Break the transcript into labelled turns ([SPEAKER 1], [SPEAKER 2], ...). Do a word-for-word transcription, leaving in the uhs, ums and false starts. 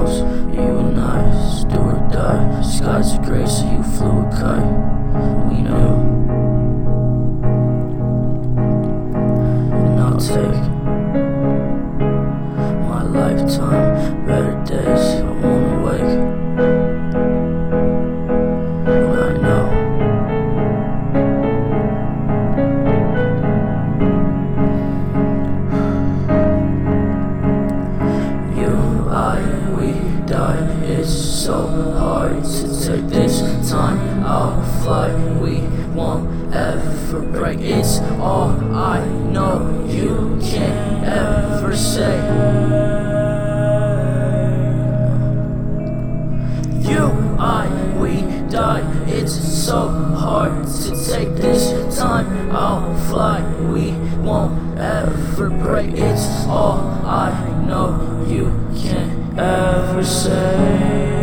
[SPEAKER 1] close, you and I, do or die. Skies are gray, so you flew a kite. We knew. And I'll take my lifetime, better days, I won't awake. But I know you, I, we die. It's so hard to take this time. I'll fly, we won't ever break. It's all I know, you can't ever say. You, I, we die. It's so hard to take this time. I'll fly, we won't ever break. It's all I know, you can't ever say.